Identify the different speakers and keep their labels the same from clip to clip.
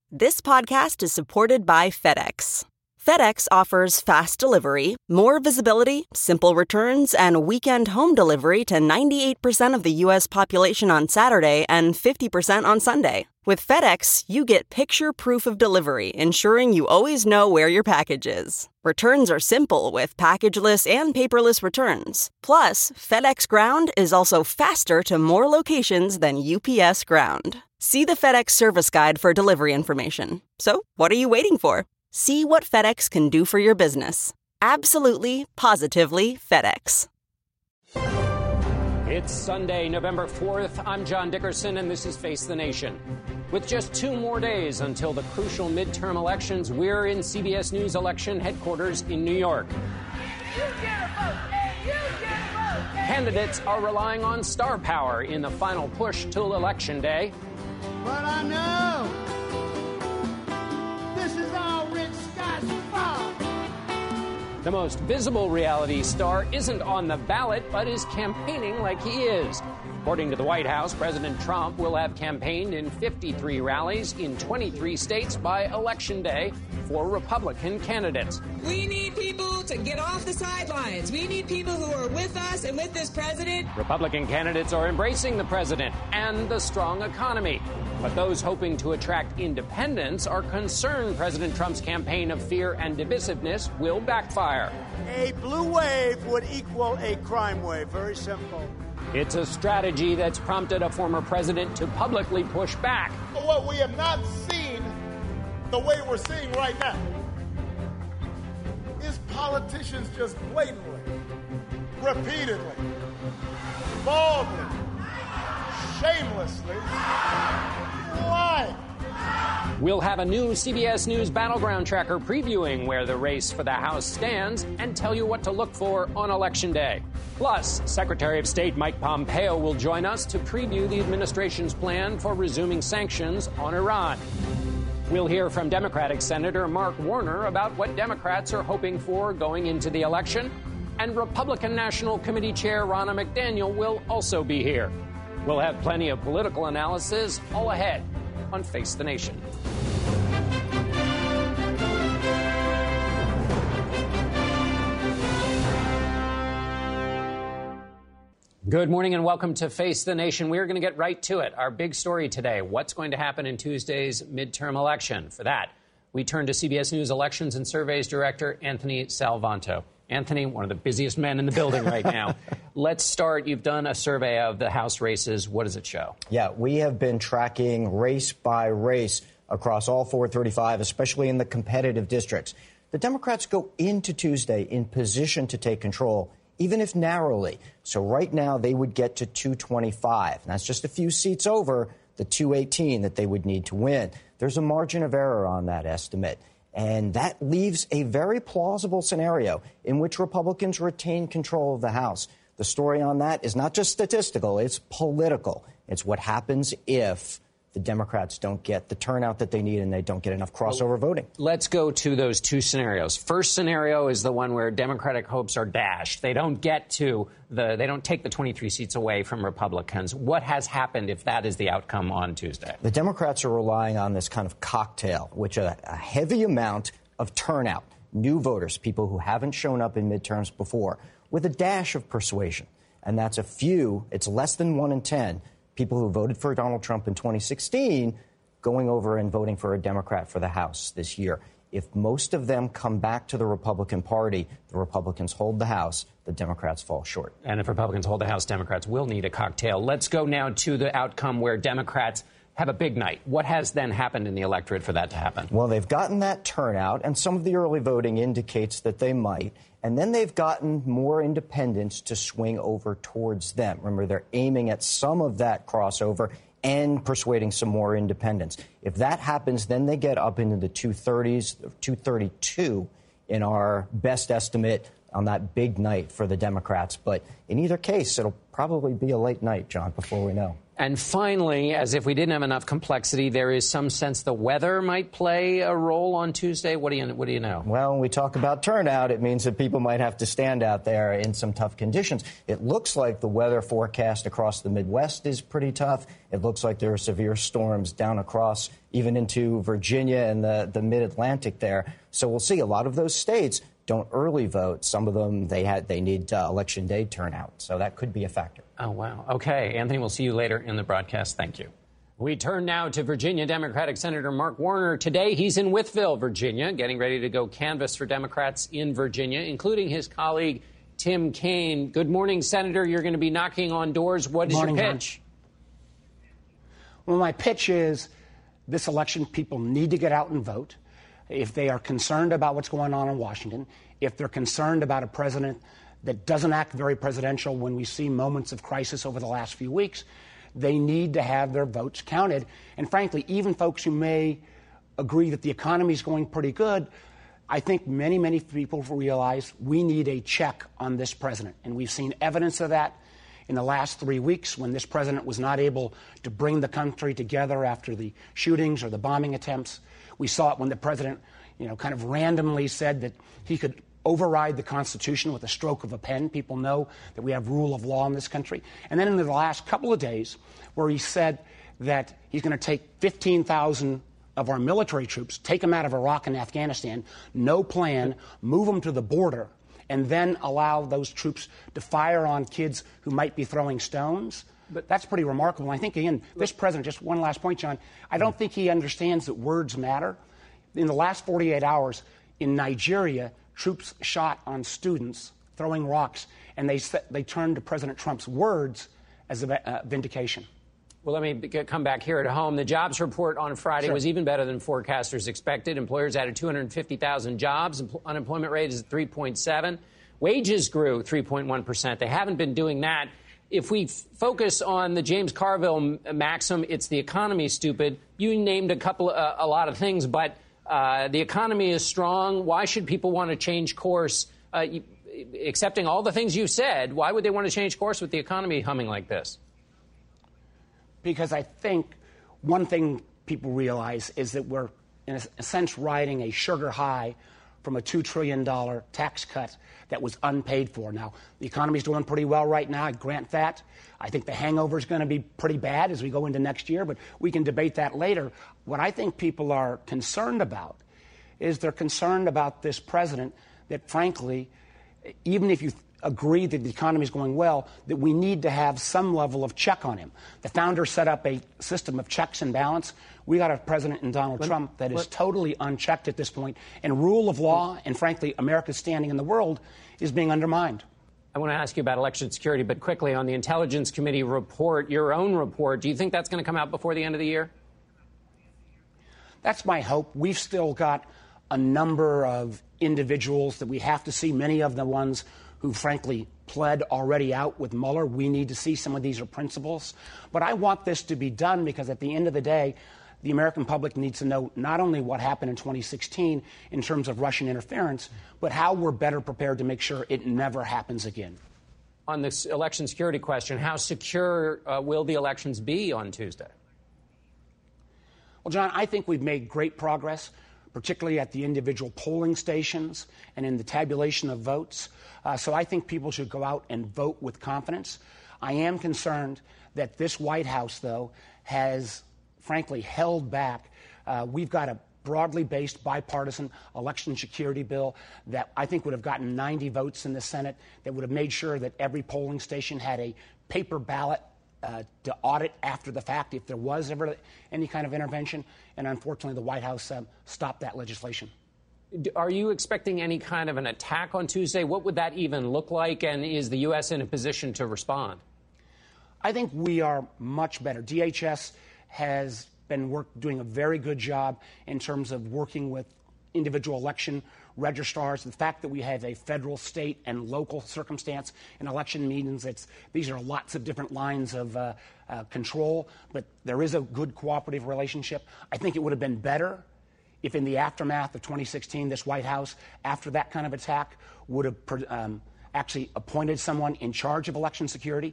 Speaker 1: This podcast is supported by FedEx. FedEx offers fast delivery, more visibility, simple returns, and weekend home delivery to 98% of the U.S. population on Saturday and 50% on Sunday. With FedEx, you get picture proof of delivery, ensuring you always know where your package is. Returns are simple with packageless and paperless returns. Plus, FedEx Ground is also faster to more locations than UPS Ground. See the FedEx service guide for delivery information. So, what are you waiting for? See what FedEx can do for your business. Absolutely, positively FedEx.
Speaker 2: It's Sunday, November 4th. I'm John Dickerson, and this is Face the Nation. With just 2 more days until the crucial midterm elections, we're in CBS News election headquarters in New York.
Speaker 3: You get a vote, and you get a vote.
Speaker 2: Candidates are relying on star power in the final push till Election Day.
Speaker 4: But I know this is all Rick Scott's fault.
Speaker 2: The most visible reality star isn't on the ballot, but is campaigning like he is. According to the White House, President Trump will have campaigned in 53 rallies in 23 states by Election Day for Republican candidates.
Speaker 5: We need people to get off the sidelines. We need people who are with us and with this president.
Speaker 2: Republican candidates are embracing the president and the strong economy. But those hoping to attract independents are concerned President Trump's campaign of fear and divisiveness will backfire.
Speaker 4: A blue wave would equal a crime wave. Very simple.
Speaker 2: It's a strategy that's prompted a former president to publicly push back.
Speaker 6: What we have not seen the way we're seeing right now is politicians just blatantly, repeatedly, boldly, shamelessly lying.
Speaker 2: We'll have a new CBS News Battleground Tracker previewing where the race for the House stands and tell you what to look for on Election Day. Plus, Secretary of State Mike Pompeo will join us to preview the administration's plan for resuming sanctions on Iran. We'll hear from Democratic Senator Mark Warner about what Democrats are hoping for going into the election. And Republican National Committee Chair Ronna McDaniel will also be here. We'll have plenty of political analysis all ahead on Face the Nation. Good morning and welcome to Face the Nation. We're going to get right to it. Our big story today, what's going to happen in Tuesday's midterm election? For that, we turn to CBS News Elections and Surveys Director Anthony Salvanto. Anthony, one of the busiest men in the building right now. Let's start. You've done a survey of the House races. What does it show?
Speaker 7: Yeah, we have been tracking race by race across all 435, especially in the competitive districts. The Democrats go into Tuesday in position to take control, even if narrowly. So right now they would get to 225. And that's just a few seats over the 218 that they would need to win. There's a margin of error on that estimate. And that leaves a very plausible scenario in which Republicans retain control of the House. The story on that is not just statistical, it's political. It's what happens if the Democrats don't get the turnout that they need and they don't get enough crossover voting.
Speaker 2: Let's go to those two scenarios. First scenario is the one where Democratic hopes are dashed. They don't take the 23 seats away from Republicans. What has happened if that is the outcome on Tuesday?
Speaker 7: The Democrats are relying on this kind of cocktail, which a heavy amount of turnout, new voters, people who haven't shown up in midterms before, with a dash of persuasion. And that's it's less than 1 in 10 people who voted for Donald Trump in 2016 going over and voting for a Democrat for the House this year. If most of them come back to the Republican Party, the Republicans hold the House, the Democrats fall short.
Speaker 2: And if Republicans hold the House, Democrats will need a cocktail. Let's go now to the outcome where Democrats have a big night. What has then happened in the electorate for that to happen?
Speaker 7: Well, they've gotten that turnout, and some of the early voting indicates that they might. And then they've gotten more independents to swing over towards them. Remember, they're aiming at some of that crossover and persuading some more independents. If that happens, then they get up into the 230s, 232 in our best estimate on that big night for the Democrats. But in either case, it'll probably be a late night, John, before we know.
Speaker 2: And finally, as if we didn't have enough complexity, there is some sense the weather might play a role on Tuesday. What do you know?
Speaker 7: Well, when we talk about turnout, it means that people might have to stand out there in some tough conditions. It looks like the weather forecast across the Midwest is pretty tough. It looks like there are severe storms down across even into Virginia and the mid-Atlantic there. So we'll see. A lot of those states don't early vote. Some of them, they need Election Day turnout. So that could be a factor.
Speaker 2: Oh, wow. Okay, Anthony, we'll see you later in the broadcast. Thank you. We turn now to Virginia Democratic Senator Mark Warner. Today, he's in Wytheville, Virginia, getting ready to go canvass for Democrats in Virginia, including his colleague Tim Kaine. Good morning, Senator. You're going to be knocking on doors. What is your pitch?
Speaker 8: Well, my pitch is this election, people need to get out and vote. If they are concerned about what's going on in Washington, if they're concerned about a president that doesn't act very presidential when we see moments of crisis over the last few weeks, they need to have their votes counted. And frankly, even folks who may agree that the economy is going pretty good, I think many, many people realize we need a check on this president. And we've seen evidence of that in the last 3 weeks when this president was not able to bring the country together after the shootings or the bombing attempts. We saw it when the president, kind of randomly said that he could override the Constitution with a stroke of a pen. People know that we have rule of law in this country. And then in the last couple of days, where he said that he's going to take 15,000 of our military troops, take them out of Iraq and Afghanistan, no plan, move them to the border, and then allow those troops to fire on kids who might be throwing stones. But that's pretty remarkable. And I think, again, this president, just one last point, John, I don't think he understands that words matter. In the last 48 hours, in Nigeria, troops shot on students throwing rocks, and they turned to President Trump's words as a vindication.
Speaker 2: Well, let me come back here at home. The jobs report on Friday was even better than forecasters expected. Employers added 250,000 jobs. Unemployment rate is 3.7. Wages grew 3.1%. They haven't been doing that. If we focus on the James Carville maxim, it's the economy, stupid. You named a lot of things, but the economy is strong. Why should people want to change course? Accepting all the things you said, why would they want to change course with the economy humming like this?
Speaker 8: Because I think one thing people realize is that we're, in a sense, riding a sugar high from a $2 trillion tax cut that was unpaid for. Now, the economy's doing pretty well right now. I grant that. I think the hangover is going to be pretty bad as we go into next year, but we can debate that later. What I think people are concerned about is they're concerned about this president that, frankly, even if you agree that the economy is going well, that we need to have some level of check on him. The founders set up a system of checks and balance. We got a president in Donald Trump that is totally unchecked at this point, and rule of law and, frankly, America's standing in the world is being undermined.
Speaker 2: I want to ask you about election security, but quickly on the Intelligence Committee report, your own report, do you think that's going to come out before the end of the year?
Speaker 8: That's my hope. We've still got a number of individuals that we have to see, many of the ones who, frankly, pled already out with Mueller. We need to see some of these are principles. But I want this to be done because at the end of the day, the American public needs to know not only what happened in 2016 in terms of Russian interference, but how we're better prepared to make sure it never happens again.
Speaker 2: On this election security question, how secure will the elections be on Tuesday?
Speaker 8: Well, John, I think we've made great progress, particularly at the individual polling stations and in the tabulation of votes. So I think people should go out and vote with confidence. I am concerned that this White House, though, has, frankly, held back. We've got a broadly based bipartisan election security bill that I think would have gotten 90 votes in the Senate, that would have made sure that every polling station had a paper ballot to audit after the fact if there was ever any kind of intervention. And unfortunately, the White House stopped that legislation.
Speaker 2: Are you expecting any kind of an attack on Tuesday? What would that even look like? And is the U.S. in a position to respond?
Speaker 8: I think we are much better. DHS has been doing a very good job in terms of working with individual election registrars. The fact that we have a federal, state, and local circumstance in election meetings, these are lots of different lines of control, but there is a good cooperative relationship. I think it would have been better if in the aftermath of 2016, this White House, after that kind of attack, would have actually appointed someone in charge of election security.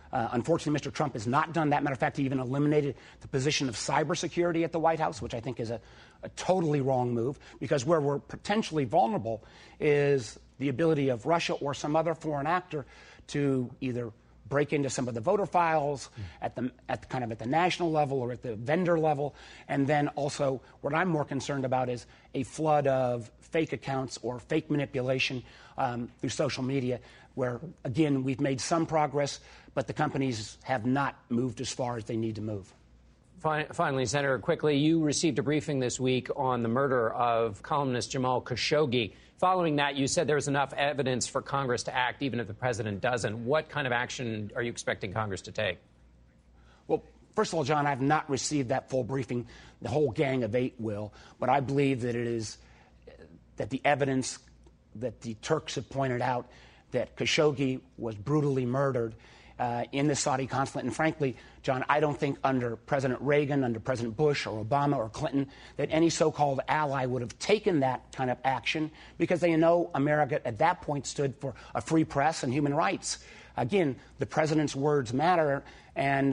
Speaker 8: Unfortunately, Mr. Trump has not done that. Matter of fact, he even eliminated the position of cybersecurity at the White House, which I think is a totally wrong move, because where we're potentially vulnerable is the ability of Russia or some other foreign actor to either break into some of the voter files at the national level or at the vendor level. And then also what I'm more concerned about is a flood of fake accounts or fake manipulation through social media, where, again, we've made some progress, but the companies have not moved as far as they need to move.
Speaker 2: Finally, Senator, quickly, you received a briefing this week on the murder of columnist Jamal Khashoggi. Following that, you said there was enough evidence for Congress to act, even if the president doesn't. What kind of action are you expecting Congress to take?
Speaker 8: Well, first of all, John, I've not received that full briefing. The whole gang of 8 will. But I believe that it is that the evidence that the Turks have pointed out that Khashoggi was brutally murdered in the Saudi consulate. And frankly, John, I don't think under President Reagan, under President Bush or Obama or Clinton, that any so-called ally would have taken that kind of action, because they know America at that point stood for a free press and human rights. Again, the president's words matter, and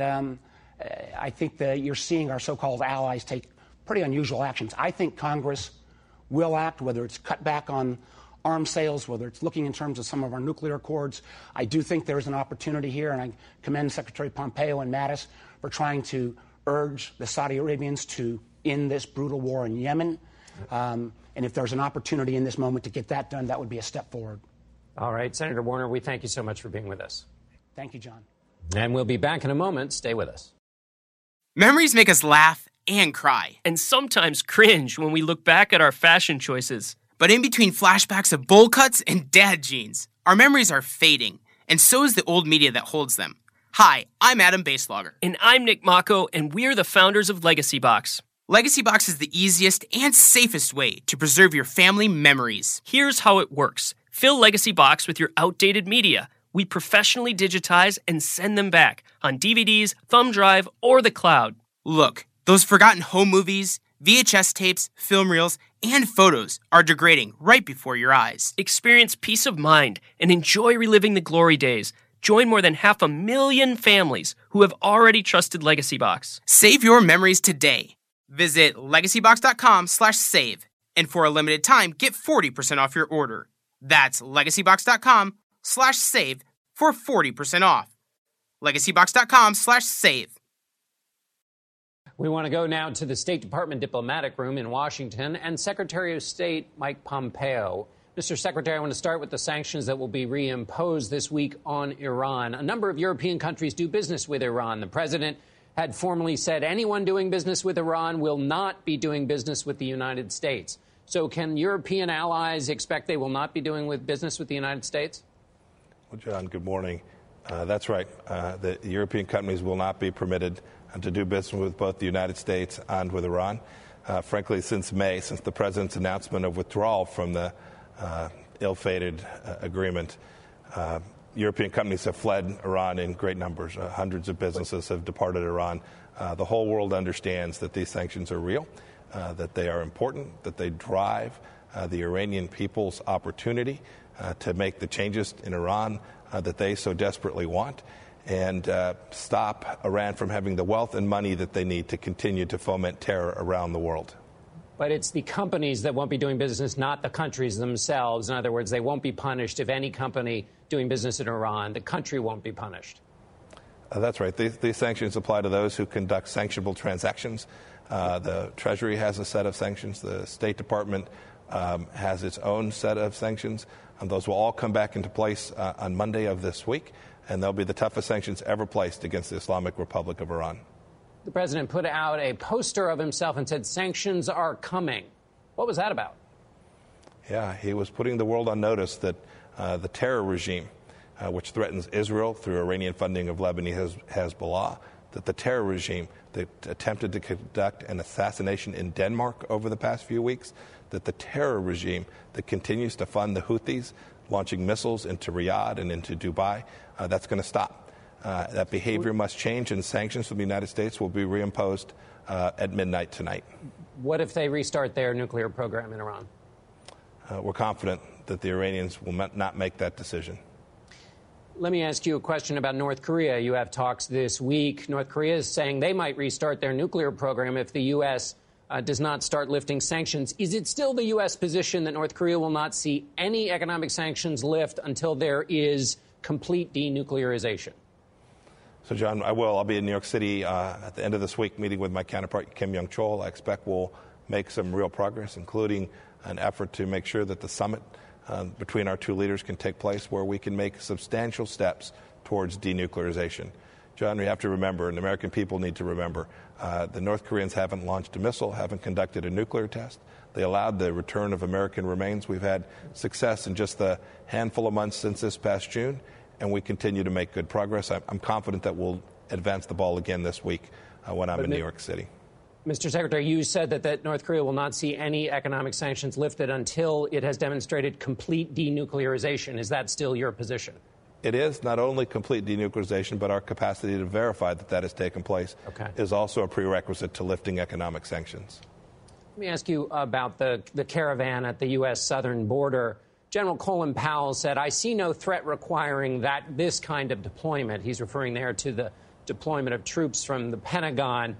Speaker 8: I think that you're seeing our so-called allies take pretty unusual actions. I think Congress will act, whether it's cut back on arms sales, whether it's looking in terms of some of our nuclear accords. I do think there's an opportunity here, and I commend Secretary Pompeo and Mattis for trying to urge the Saudi Arabians to end this brutal war in Yemen. And if there's an opportunity in this moment to get that done, that would be a step forward.
Speaker 2: All right, Senator Warner, we thank you so much for being with us.
Speaker 8: Thank you, John.
Speaker 2: And we'll be back in a moment. Stay with us.
Speaker 9: Memories make us laugh and cry.
Speaker 10: And sometimes cringe when we look back at our fashion choices.
Speaker 9: But in between flashbacks of bowl cuts and dad jeans, our memories are fading, and so is the old media that holds them. Hi, I'm Adam Baselogger.
Speaker 10: And I'm Nick Mako, and we're the founders of Legacy Box.
Speaker 9: Legacy Box is the easiest and safest way to preserve your family memories.
Speaker 10: Here's how it works. Fill Legacy Box with your outdated media. We professionally digitize and send them back on DVDs, thumb drive, or the cloud.
Speaker 9: Look, those forgotten home movies, VHS tapes, film reels, and photos are degrading right before your eyes.
Speaker 10: Experience peace of mind and enjoy reliving the glory days. Join more than 500,000 families who have already trusted Legacy Box.
Speaker 9: Save your memories today. Visit legacybox.com/save. And for a limited time, get 40% off your order. That's legacybox.com/save for 40% off. legacybox.com/save.
Speaker 2: We want to go now to the State Department diplomatic room in Washington and Secretary of State Mike Pompeo. Mr. Secretary, I want to start with the sanctions that will be reimposed this week on Iran. A number of European countries do business with Iran. The president had formally said anyone doing business with Iran will not be doing business with the United States. So can European allies expect they will not be doing business with the United States?
Speaker 11: Well, John, good morning. That's right. The European companies will not be permitted to do business with both the United States and with Iran. Frankly, since May, since the president's announcement of withdrawal from the ill-fated agreement, European companies have fled Iran in great numbers. Hundreds of businesses have departed Iran. The whole world understands that these sanctions are real, that they are important, that they drive the Iranian people's opportunity to make the changes in Iran that they so desperately want, and stop Iran from having the wealth and money that they need to continue to foment terror around the world.
Speaker 2: But it's the companies that won't be doing business, not the countries themselves. In other words, they won't be punished if any company doing business in Iran, the country won't be punished.
Speaker 11: That's right. These sanctions apply to those who conduct sanctionable transactions. The Treasury has a set of sanctions. The State Department has its own set of sanctions. And those will all come back into place on Monday of this week. And they'll be the toughest sanctions ever placed against the Islamic Republic of Iran.
Speaker 2: The president put out a poster of himself and said sanctions are coming. What was that about?
Speaker 11: Yeah, he was putting the world on notice that the terror regime, which threatens Israel through Iranian funding of Lebanese Hezbollah, that the terror regime that attempted to conduct an assassination in Denmark over the past few weeks, that the terror regime that continues to fund the Houthis, launching missiles into Riyadh and into Dubai, that's going to stop. That behavior must change, and sanctions from the United States will be reimposed at midnight tonight.
Speaker 2: What if they restart their nuclear program in Iran?
Speaker 11: We're confident that the Iranians will not make that decision.
Speaker 2: Let me ask you a question about North Korea. You have talks this week. North Korea is saying they might restart their nuclear program if the U.S. Does not start lifting sanctions. Is it still the U.S. position that North Korea will not see any economic sanctions lift until there is complete denuclearization?
Speaker 11: So, John, I will. I'll be in New York City at the end of this week meeting with my counterpart, Kim Yong-chol. I expect we'll make some real progress, including an effort to make sure that the summit between our two leaders can take place where we can make substantial steps towards denuclearization. John, we have to remember, and the American people need to remember, the North Koreans haven't launched a missile, haven't conducted a nuclear test. They allowed the return of American remains. We've had success in just the handful of months since this past June, and we continue to make good progress. I'm confident that we'll advance the ball again this week when I'm in New York City.
Speaker 2: Mr. Secretary, you said that North Korea will not see any economic sanctions lifted until it has demonstrated complete denuclearization. Is that still your position?
Speaker 11: It is not only complete denuclearization, but our capacity to verify that that has taken place is also a prerequisite to lifting economic sanctions.
Speaker 2: Let me ask you about the caravan at the U.S. southern border. General Colin Powell said, I see no threat requiring this kind of deployment. He's referring there to the deployment of troops from the Pentagon.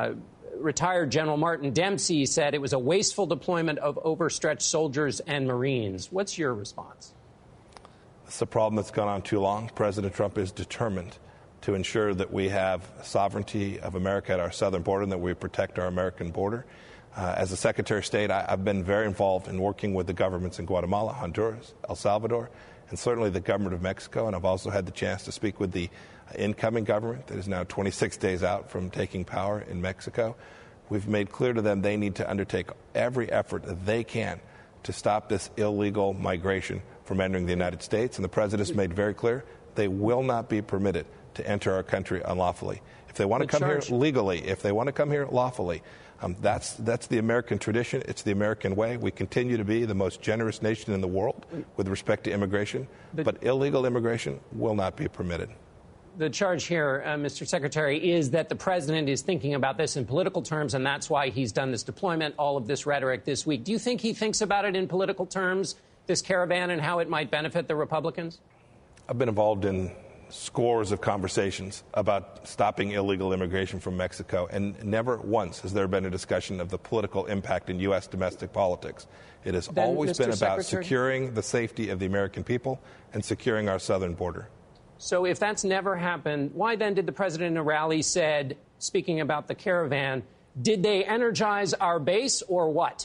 Speaker 2: Retired General Martin Dempsey said it was a wasteful deployment of overstretched soldiers and Marines. What's your response?
Speaker 11: It's a problem that's gone on too long. President Trump is determined to ensure that we have sovereignty of America at our southern border and that we protect our American border. As a Secretary of State, I've been very involved in working with the governments in Guatemala, Honduras, El Salvador, and certainly the government of Mexico. And I've also had the chance to speak with the incoming government that is now 26 days out from taking power in Mexico. We've made clear to them they need to undertake every effort that they can to stop this illegal migration from entering the United States. And the president has made very clear they will not be permitted to enter our country unlawfully. If they want to come here legally, if they want to come here lawfully, that's the American tradition. It's the American way. We continue to be the most generous nation in the world with respect to immigration, but illegal immigration will not be permitted.
Speaker 2: The charge here, Mr. Secretary, is that the president is thinking about this in political terms, and that's why he's done this deployment, all of this rhetoric this week. Do you think he thinks about it in political terms, this caravan, and how it might benefit the Republicans?
Speaker 11: I've been involved in scores of conversations about stopping illegal immigration from Mexico, and never once has there been a discussion of the political impact in U.S. domestic politics. It has always been about securing the safety of the American people and securing our southern border.
Speaker 2: So if that's never happened, why then did the president in a rally said, speaking about the caravan, did they energize our base or what?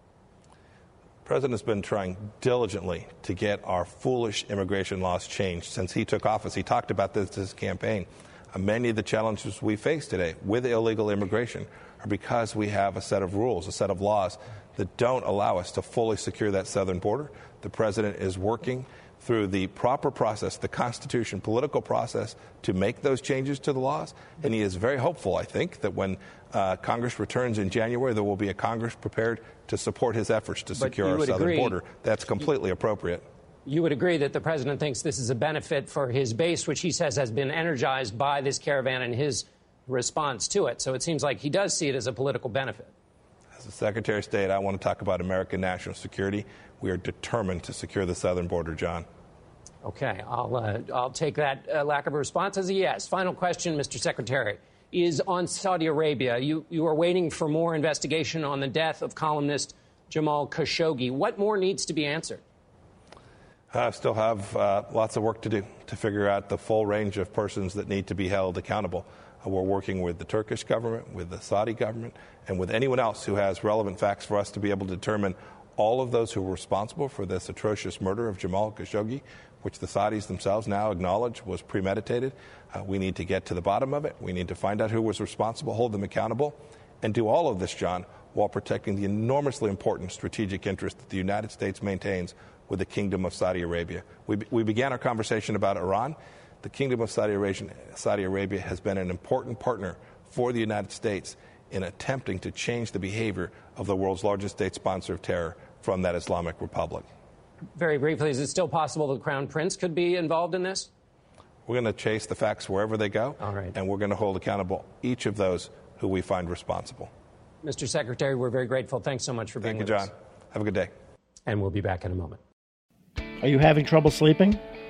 Speaker 11: The president has been trying diligently to get our foolish immigration laws changed since he took office. He talked about this in his campaign. Many of the challenges we face today with illegal immigration are because we have a set of rules, a set of laws that don't allow us to fully secure that southern border. The president is working through the proper process, the Constitution, political process, to make those changes to the laws. And he is very hopeful, I think, that when Congress returns in January, there will be a Congress prepared to support his efforts to secure our southern border. That's completely appropriate.
Speaker 2: You would agree that the president thinks this is a benefit for his base, which he says has been energized by this caravan and his response to it. So it seems like he does see it as a political benefit.
Speaker 11: As the Secretary of State, I want to talk about American national security. We are determined to secure the southern border, John.
Speaker 2: Okay, I'll take that lack of a response as a yes. Final question, Mr. Secretary, is on Saudi Arabia. You are waiting for more investigation on the death of columnist Jamal Khashoggi. What more needs to be answered?
Speaker 11: I still have lots of work to do to figure out the full range of persons that need to be held accountable. We're working with the Turkish government, with the Saudi government, and with anyone else who has relevant facts for us to be able to determine all of those who were responsible for this atrocious murder of Jamal Khashoggi, which the Saudis themselves now acknowledge was premeditated. We need to get to the bottom of it. We need to find out who was responsible, hold them accountable, and do all of this, John, while protecting the enormously important strategic interest that the United States maintains with the Kingdom of Saudi Arabia. We began our conversation about Iran. The Kingdom of Saudi Arabia has been an important partner for the United States in attempting to change the behavior of the world's largest state sponsor of terror from that Islamic Republic.
Speaker 2: Very briefly, is it still possible the Crown Prince could be involved in this?
Speaker 11: We're going to chase the facts wherever they go, and we're going to hold accountable each of those who we find responsible.
Speaker 2: Mr. Secretary, we're very grateful. Thanks so much for being with us.
Speaker 11: Thank you, John. Have a good day.
Speaker 2: And we'll be back in a moment.
Speaker 12: Are you having trouble sleeping?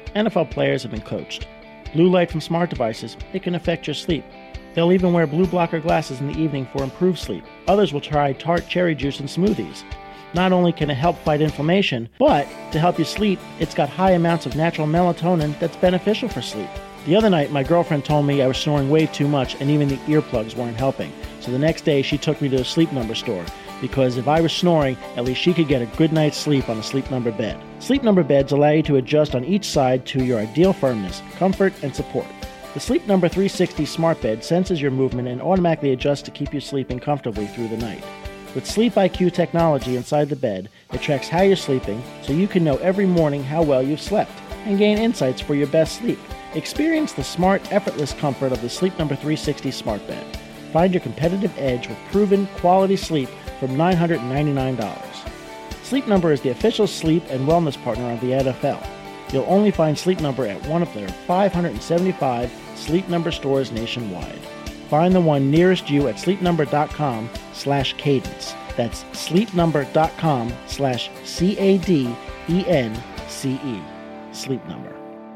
Speaker 12: NFL players have been coached. Blue light from smart devices, it can affect your sleep. They'll even wear blue blocker glasses in the evening for improved sleep. Others will try tart cherry juice in smoothies. Not only can it help fight inflammation, but to help you sleep, it's got high amounts of natural melatonin that's beneficial for sleep. The other night, my girlfriend told me I was snoring way too much and even the earplugs weren't helping. So the next day, she took me to a Sleep Number store because if I was snoring, at least she could get a good night's sleep on a Sleep Number bed. Sleep Number beds allow you to adjust on each side to your ideal firmness, comfort, and support. The Sleep Number 360 smart bed senses your movement and automatically adjusts to keep you sleeping comfortably through the night. With Sleep IQ technology inside the bed, it tracks how you're sleeping so you can know every morning how well you've slept and gain insights for your best sleep. Experience the smart, effortless comfort of the Sleep Number 360 smart bed. Find your competitive edge with proven quality sleep from $999. Sleep Number is the official sleep and wellness partner of the NFL. You'll only find Sleep Number at one of their 575 Sleep Number stores nationwide. Find the one nearest you at sleepnumber.com/cadence. That's sleepnumber.com/CADENCE. Sleep Number.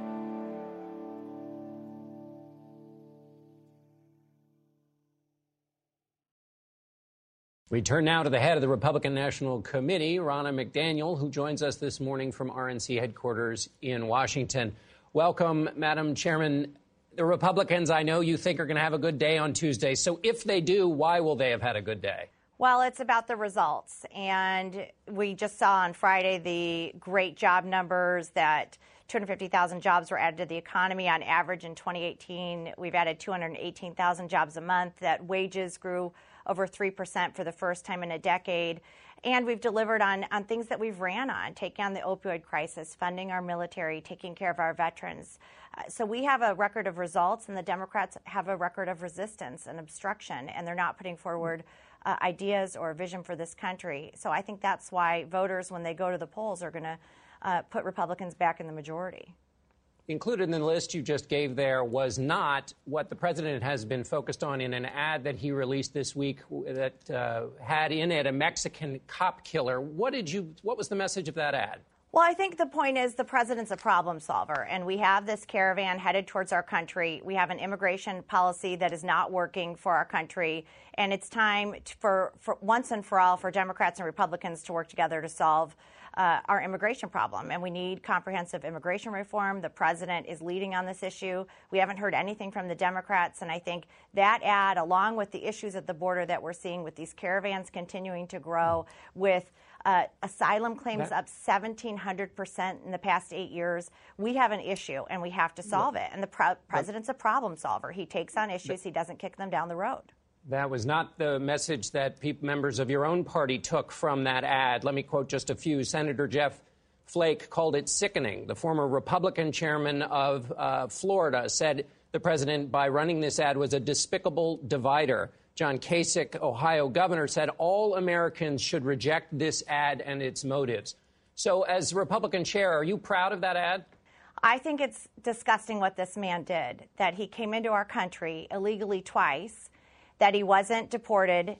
Speaker 2: We turn now to the head of the Republican National Committee, Ronna McDaniel, who joins us this morning from RNC headquarters in Washington. Welcome, Madam Chairman. The Republicans, I know you think, are going to have a good day on Tuesday. So if they do, why will they have had a good day?
Speaker 13: Well, it's about the results. And we just saw on Friday the great job numbers that 250,000 jobs were added to the economy. On average in 2018, we've added 218,000 jobs a month, that wages grew over 3% for the first time in a decade. And we've delivered on things that we've ran on, taking on the opioid crisis, funding our military, taking care of our veterans. So we have a record of results, and the Democrats have a record of resistance and obstruction, and they're not putting forward ideas or vision for this country. So I think that's why voters, when they go to the polls, are going to put Republicans back in the majority.
Speaker 2: Included in the list you just gave there was not what the president has been focused on in an ad that he released this week that had in it a Mexican cop killer. What was the message of that ad?
Speaker 13: Well, I think the point is the president's a problem solver, and we have this caravan headed towards our country. We have an immigration policy that is not working for our country, and it's time for once and for all for Democrats and Republicans to work together to solve our immigration problem. And we need comprehensive immigration reform. The president is leading on this issue. We haven't heard anything from the Democrats, and I think that ad, along with the issues at the border that we're seeing with these caravans continuing to grow, with asylum claims up 1,700% in the past 8 years. We have an issue, and we have to solve it. And the president's a problem solver. He takes on issues. He doesn't kick them down the road.
Speaker 2: That was not the message that members of your own party took from that ad. Let me quote just a few. Senator Jeff Flake called it sickening. The former Republican chairman of Florida said the president, by running this ad, was a despicable divider. John Kasich, Ohio governor, said all Americans should reject this ad and its motives. So as Republican chair, are you proud of that ad?
Speaker 13: I think it's disgusting what this man did, that he came into our country illegally twice, that he wasn't deported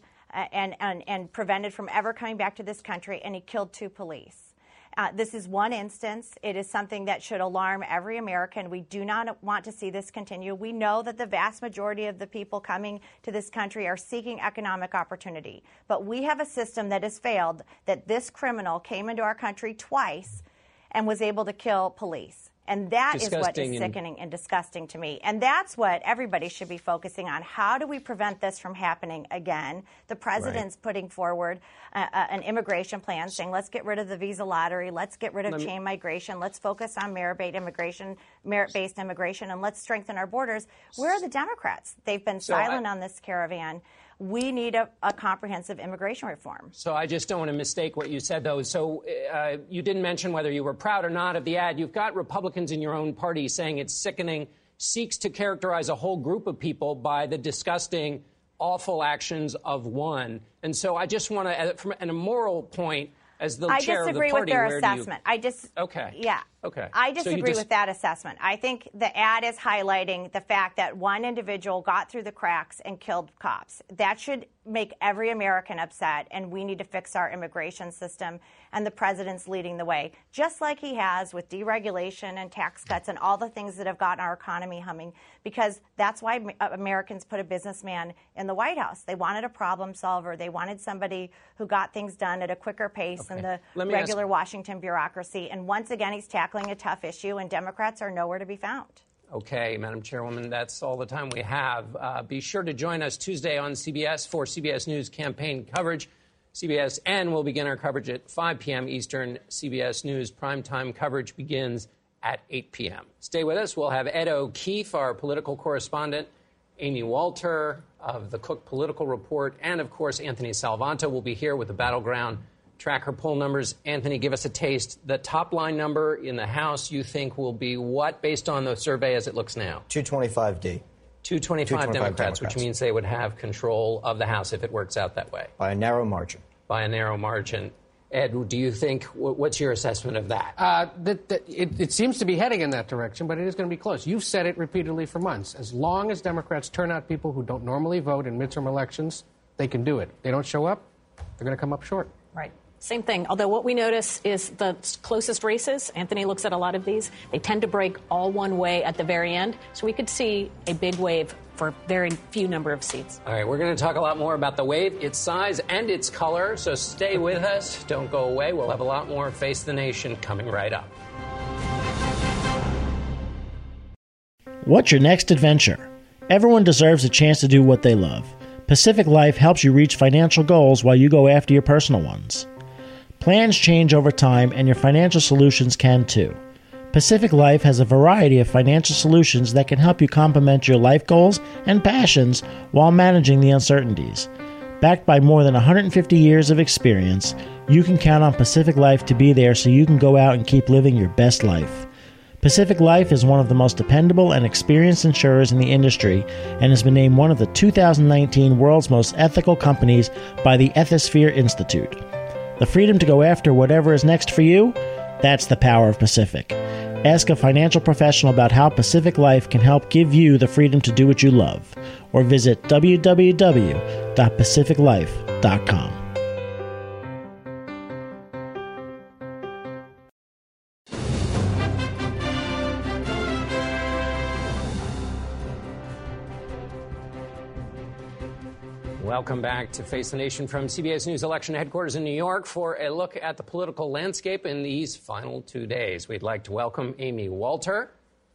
Speaker 13: and prevented from ever coming back to this country, and he killed 2 police. This is one instance. It is something that should alarm every American. We do not want to see this continue. We know that the vast majority of the people coming to this country are seeking economic opportunity. But we have a system that has failed, that this criminal came into our country twice and was able to kill police. And that is what is sickening and disgusting to me. And that's what everybody should be focusing on. How do we prevent this from happening again? The president's putting forward an immigration plan saying, let's get rid of the visa lottery. Let's get rid of chain migration. Let's focus on merit-based immigration, and let's strengthen our borders. Where are the Democrats? They've been silent on this caravan. We need a comprehensive immigration reform.
Speaker 2: So I just don't want to mistake what you said, though. So you didn't mention whether you were proud or not of the ad. You've got Republicans in your own party saying it's sickening, seeks to characterize a whole group of people by the disgusting, awful actions of one. And so I just want to, from a moral point, as the chair of the party,
Speaker 13: I disagree with their assessment.
Speaker 2: Okay.
Speaker 13: Yeah.
Speaker 2: Okay.
Speaker 13: I disagree with that assessment. I think the ad is highlighting the fact that one individual got through the cracks and killed cops. That should make every American upset, and we need to fix our immigration system, and the president's leading the way, just like he has with deregulation and tax cuts and all the things that have gotten our economy humming, because that's why Americans put a businessman in the White House. They wanted a problem solver. They wanted somebody who got things done at a quicker pace than the regular Washington bureaucracy. And once again, he's tackling a tough issue, and Democrats are nowhere to be found.
Speaker 2: Okay, Madam Chairwoman, that's all the time we have. Be sure to join us Tuesday on CBS for CBS News campaign coverage. CBSN will begin our coverage at 5 p.m. Eastern. CBS News primetime coverage begins at 8 p.m. Stay with us. We'll have Ed O'Keefe, our political correspondent, Amy Walter of the Cook Political Report, and, of course, Anthony Salvanto will be here with the Battleground Tracker poll numbers. Anthony, give us a taste. The top line number in the House you think will be what based on the survey as it looks now?
Speaker 7: 225D.
Speaker 2: 225 Democrats, which means they would have control of the House if it works out that way.
Speaker 7: By a narrow margin.
Speaker 2: By a narrow margin. Ed, do you think, what's your assessment of that?
Speaker 14: It seems to be heading in that direction, but it is going to be close. You've said it repeatedly for months. As long as Democrats turn out people who don't normally vote in midterm elections, they can do it. They don't show up, they're going to come up short.
Speaker 15: Right. Same thing. Although what we notice is the closest races, Anthony looks at a lot of these, they tend to break all one way at the very end. So we could see a big wave for very few number of seats.
Speaker 2: All right, we're going to talk a lot more about the wave, its size, and its color. So stay with us. Don't go away. We'll have a lot more Face the Nation coming right up.
Speaker 12: What's your next adventure? Everyone deserves a chance to do what they love. Pacific Life helps you reach financial goals while you go after your personal ones. Plans change over time, and your financial solutions can too. Pacific Life has a variety of financial solutions that can help you complement your life goals and passions while managing the uncertainties. Backed by more than 150 years of experience, you can count on Pacific Life to be there so you can go out and keep living your best life. Pacific Life is one of the most dependable and experienced insurers in the industry and has been named one of the 2019 World's Most Ethical Companies by the Ethisphere Institute. The freedom to go after whatever is next for you? That's the power of Pacific. Ask a financial professional about how Pacific Life can help give you the freedom to do what you love, or visit www.pacificlife.com.
Speaker 2: Welcome back to Face the Nation from CBS News Election Headquarters in New York for a look at the political landscape in these final 2 days. We'd like to welcome Amy Walter,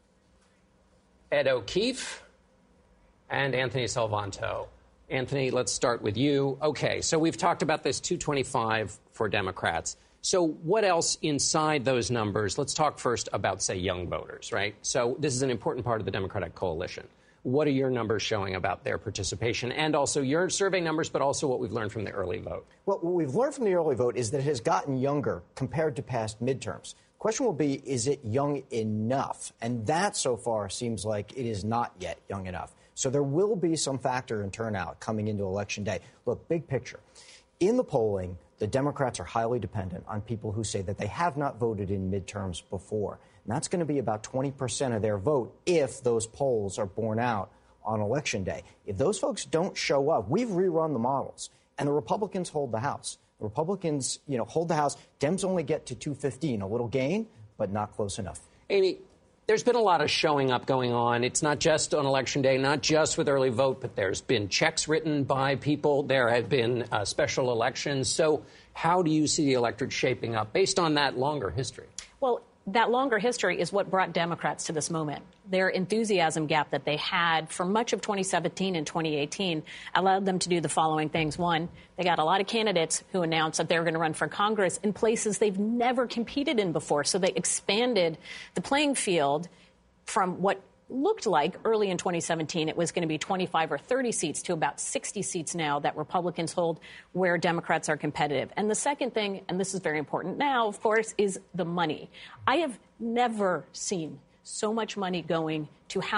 Speaker 2: Ed O'Keefe, and Anthony Salvanto. Anthony, let's start with you. Okay, so we've talked about this 225 for Democrats. So what else inside those numbers? Let's talk first about, say, young voters, right? So this is an important part of the Democratic coalition. What are your numbers showing about their participation, and also your survey numbers, but also what we've learned from the early vote?
Speaker 7: Well, what we've learned from the early vote is that it has gotten younger compared to past midterms. The question will be, is it young enough? And that, so far, seems like it is not yet young enough. So there will be some factor in turnout coming into Election Day. Look, big picture. In the polling, the Democrats are highly dependent on people who say that they have not voted in midterms before. And that's going to be about 20% of their vote if those polls are borne out on Election Day. If those folks don't show up, we've rerun the models, and the Republicans hold the House. The Republicans, hold the House. Dems only get to 215, a little gain, but not close enough.
Speaker 2: Amy, there's been a lot of showing up going on. It's not just on Election Day, not just with early vote, but there's been checks written by people. There have been special elections. So how do you see the electorate shaping up based on that longer history?
Speaker 15: Well, that longer history is what brought Democrats to this moment. Their enthusiasm gap that they had for much of 2017 and 2018 allowed them to do the following things. One, they got a lot of candidates who announced that they were going to run for Congress in places they've never competed in before. So they expanded the playing field from what looked like early in 2017 it was going to be 25 or 30 seats to about 60 seats now that Republicans hold where Democrats are competitive. And the second thing, and this is very important now, of course, is the money. I have never seen so much money going to House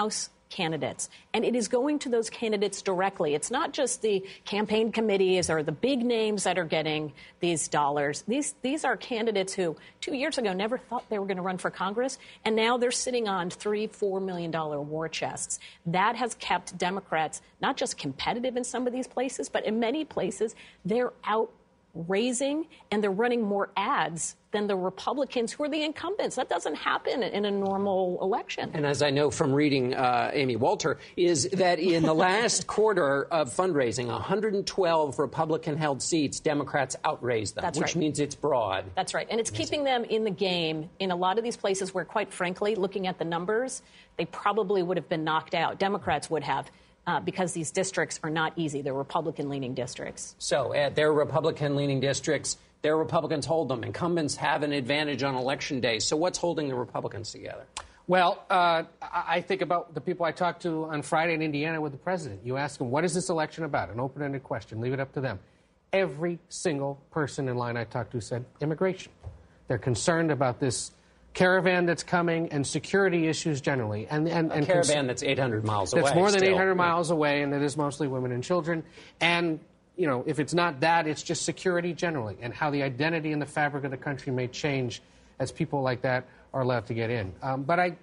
Speaker 15: candidates. And it is going to those candidates directly. It's not just the campaign committees or the big names that are getting these dollars. These are candidates who 2 years ago never thought they were going to run for Congress, and now they're sitting on $3-4 million war chests. That has kept Democrats not just competitive in some of these places, but in many places they're out raising and they're running more ads than the Republicans who are the incumbents. That doesn't happen in a normal election.
Speaker 2: And as I know from reading Amy Walter, is that in the last quarter of fundraising, 112 Republican-held seats, Democrats outraised them, which means it's broad.
Speaker 15: That's right. And it's keeping them in the game in a lot of these places where, quite frankly, looking at the numbers, they probably would have been knocked out. Democrats would have. Because these districts are not easy. They're Republican-leaning districts.
Speaker 2: So they're Republican-leaning districts. Their Republicans hold them. Incumbents have an advantage on Election Day. So what's holding the Republicans together?
Speaker 14: Well, I think about the people I talked to on Friday in Indiana with the president. You ask them, what is this election about? An open-ended question. Leave it up to them. Every single person in line I talked to said immigration. They're concerned about this caravan that's coming and security issues generally. And
Speaker 2: a caravan that's 800 miles away.
Speaker 14: That's more than 800 miles away, and it is mostly women and children. And, you know, if it's not that, it's just security generally and how the identity and the fabric of the country may change as people like that are allowed to get in. But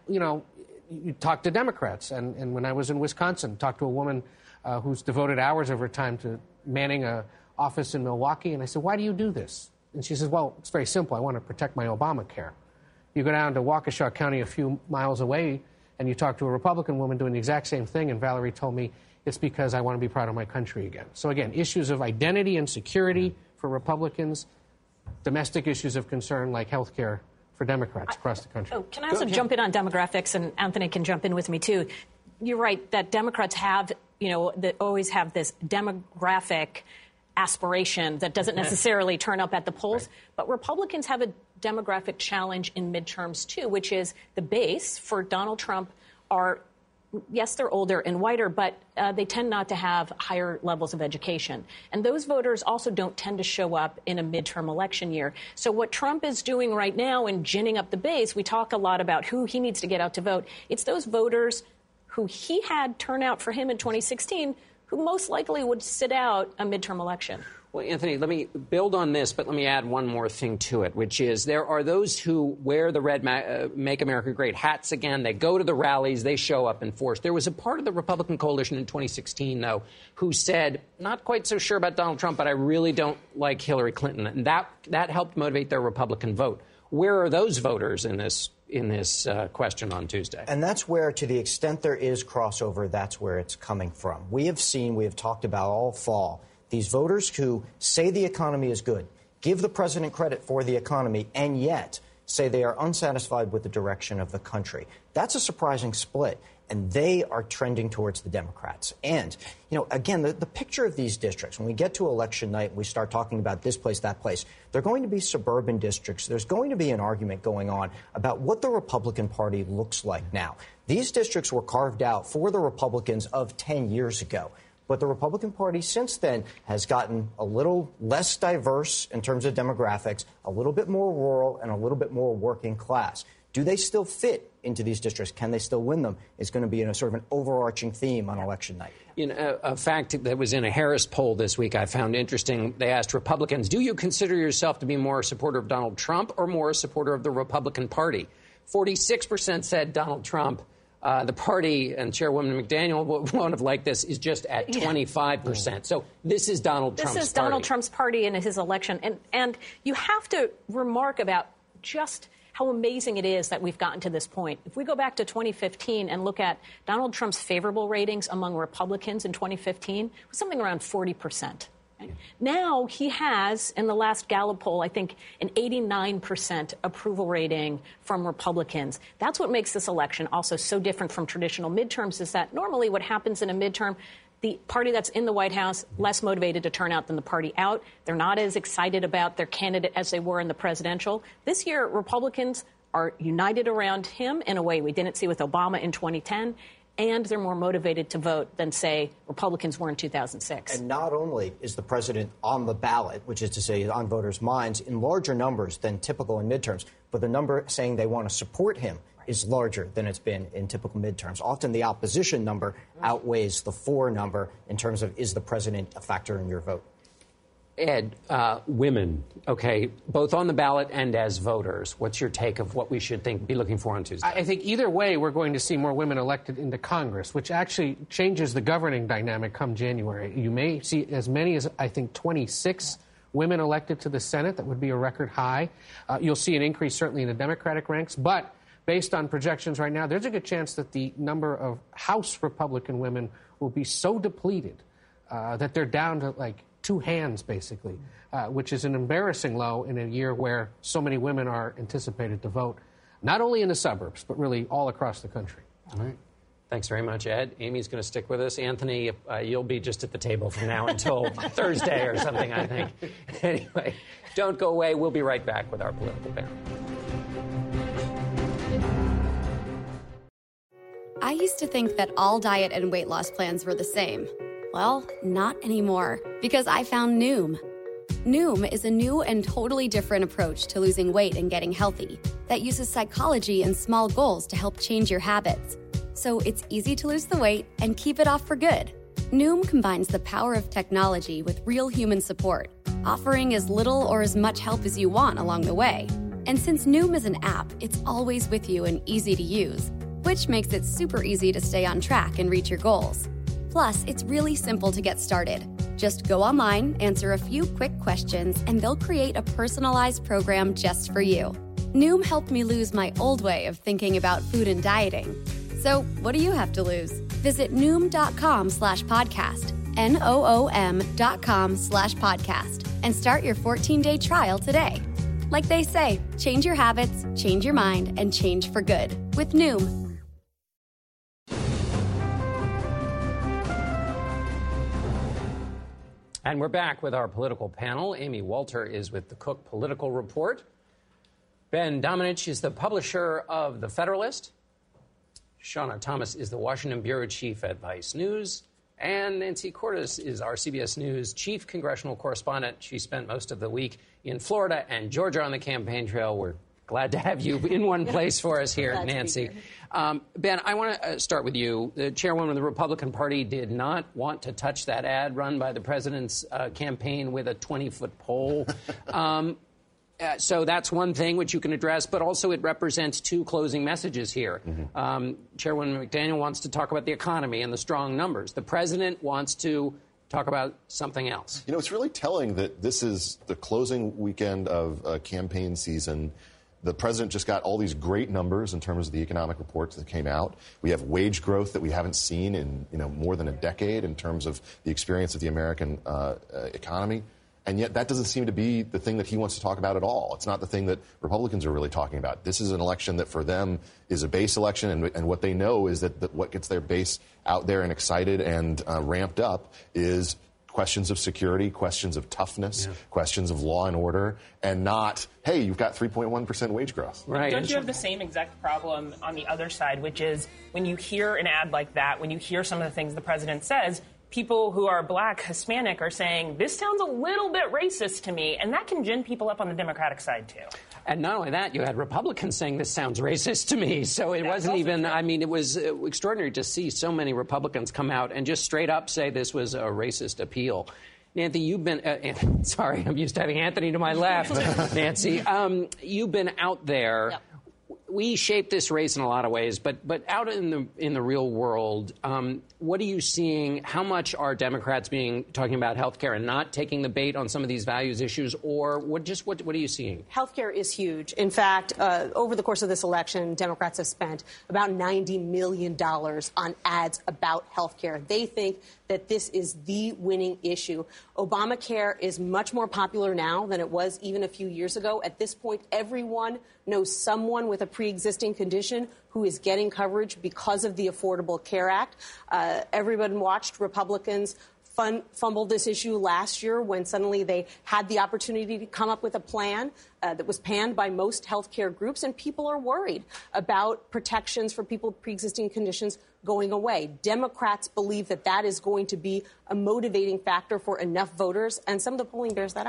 Speaker 14: you talk to Democrats. And when I was in Wisconsin, talked to a woman who's devoted hours of her time to manning an office in Milwaukee. And I said, why do you do this? And she says, well, it's very simple. I want to protect my Obamacare. You go down to Waukesha County a few miles away, and you talk to a Republican woman doing the exact same thing, and Valerie told me it's because I want to be proud of my country again. So, again, issues of identity and security for Republicans, domestic issues of concern like health care for Democrats across the country.
Speaker 15: Can I also jump in on demographics, and Anthony can jump in with me, too. You're right that Democrats have, always have this demographic aspiration that doesn't necessarily turn up at the polls, but Republicans have a demographic challenge in midterms too, which is the base for Donald Trump are, yes, they're older and whiter, but they tend not to have higher levels of education. And those voters also don't tend to show up in a midterm election year. So what Trump is doing right now in ginning up the base, we talk a lot about who he needs to get out to vote. It's those voters who he had turn out for him in 2016 who most likely would sit out a midterm election.
Speaker 2: Well, Anthony, let me build on this, but let me add one more thing to it, which is there are those who wear the red Make America Great hats again. They go to the rallies. They show up in force. There was a part of the Republican coalition in 2016, though, who said, not quite so sure about Donald Trump, but I really don't like Hillary Clinton. And that helped motivate their Republican vote. Where are those voters in this question on Tuesday?
Speaker 7: And that's where, to the extent there is crossover, that's where it's coming from. We have talked about all fall, these voters who say the economy is good, give the president credit for the economy, and yet say they are unsatisfied with the direction of the country. That's a surprising split, and they are trending towards the Democrats. And, again, the picture of these districts, when we get to election night and we start talking about this place, that place, they're going to be suburban districts. There's going to be an argument going on about what the Republican Party looks like now. These districts were carved out for the Republicans of 10 years ago. But the Republican Party since then has gotten a little less diverse in terms of demographics, a little bit more rural, and a little bit more working class. Do they still fit into these districts? Can they still win them? It's going to be sort of an overarching theme on election night.
Speaker 2: A fact that was in a Harris poll this week I found interesting. They asked Republicans, do you consider yourself to be more a supporter of Donald Trump or more a supporter of the Republican Party? 46% said Donald Trump. The party and Chairwoman McDaniel won't have liked this is just at 25%. So this is Donald Trump's party.
Speaker 15: This is Donald Trump's party in his election. And you have to remark about just how amazing it is that we've gotten to this point. If we go back to 2015 and look at Donald Trump's favorable ratings among Republicans in 2015, it was something around 40%. Now he has, in the last Gallup poll, I think an 89% approval rating from Republicans. That's what makes this election also so different from traditional midterms, is that normally what happens in a midterm, the party that's in the White House less motivated to turn out than the party out. They're not as excited about their candidate as they were in the presidential. This year, Republicans are united around him in a way we didn't see with Obama in 2010. And they're more motivated to vote than, say, Republicans were in 2006.
Speaker 7: And not only is the president on the ballot, which is to say on voters' minds, in larger numbers than typical in midterms, but the number saying they want to support him is larger than it's been in typical midterms. Often the opposition number outweighs the for number in terms of is the president a factor in your vote?
Speaker 2: Ed, women, okay, both on the ballot and as voters. What's your take of what we should be looking for on Tuesday?
Speaker 14: I think either way, we're going to see more women elected into Congress, which actually changes the governing dynamic come January. You may see as many as, I think, 26 women elected to the Senate. That would be a record high. You'll see an increase certainly in the Democratic ranks, but based on projections right now, there's a good chance that the number of House Republican women will be so depleted that they're down to like 2 hands, basically, which is an embarrassing low in a year where so many women are anticipated to vote, not only in the suburbs, but really all across the country.
Speaker 2: All right. Thanks very much, Ed. Amy's going to stick with us. Anthony, you'll be just at the table from now until Thursday or something, I think. Anyway, don't go away. We'll be right back with our political panel.
Speaker 16: I used to think that all diet and weight loss plans were the same. Well, not anymore, because I found Noom. Noom is a new and totally different approach to losing weight and getting healthy that uses psychology and small goals to help change your habits. So it's easy to lose the weight and keep it off for good. Noom combines the power of technology with real human support, offering as little or as much help as you want along the way. And since Noom is an app, it's always with you and easy to use, which makes it super easy to stay on track and reach your goals. Plus, it's really simple to get started. Just go online, answer a few quick questions, and they'll create a personalized program just for you. Noom helped me lose my old way of thinking about food and dieting. So, what do you have to lose? Visit Noom.com/podcast, NOOM.com/podcast, and start your 14-day trial today. Like they say, change your habits, change your mind, and change for good with Noom.
Speaker 2: And we're back with our political panel. Amy Walter is with the Cook Political Report. Ben Domenech is the publisher of The Federalist. Shauna Thomas is the Washington bureau chief at Vice News. And Nancy Cordes is our CBS News chief congressional correspondent. She spent most of the week in Florida and Georgia on the campaign trail. We're glad to have you in one place for us here, Nancy. Ben, I want to start with you. The chairwoman of the Republican Party did not want to touch that ad run by the president's campaign with a 20-foot pole. So that's one thing which you can address, but also it represents 2 closing messages here. Chairwoman McDaniel wants to talk about the economy and the strong numbers. The president wants to talk about something else.
Speaker 17: You know, it's really telling that this is the closing weekend of campaign season. The president just got all these great numbers in terms of the economic reports that came out. We have wage growth that we haven't seen in more than a decade in terms of the experience of the American economy. And yet that doesn't seem to be the thing that he wants to talk about at all. It's not the thing that Republicans are really talking about. This is an election that for them is a base election, and what they know is that what gets their base out there and excited and ramped up is questions of security, questions of toughness, questions of law and order, and not, hey, you've got 3.1% wage growth.
Speaker 18: Right. Don't you have the same exact problem on the other side, which is when you hear an ad like that, when you hear some of the things the president says, people who are black, Hispanic are saying, this sounds a little bit racist to me, and that can gin people up on the Democratic side, too.
Speaker 2: And not only that, you had Republicans saying this sounds racist to me. So it wasn't even, I mean, it was extraordinary to see so many Republicans come out and just straight up say this was a racist appeal. Nancy, you've been, sorry, I'm used to having Anthony to my left, Nancy. You've been out there. Yep. We shape this race in a lot of ways, but out in the real world, what are you seeing? How much are Democrats talking about health care and not taking the bait on some of these values issues, or what are you seeing?
Speaker 19: Health care is huge. In fact, over the course of this election, Democrats have spent about $90 million on ads about health care. They think that this is the winning issue. Obamacare is much more popular now than it was even a few years ago. At this point, everyone knows someone with a pre-existing condition who is getting coverage because of the Affordable Care Act. Everyone watched Republicans fumble this issue last year when suddenly they had the opportunity to come up with a plan that was panned by most health care groups, and people are worried about protections for people with pre-existing conditions going away. Democrats believe that is going to be a motivating factor for enough voters, and some of the polling bears that out.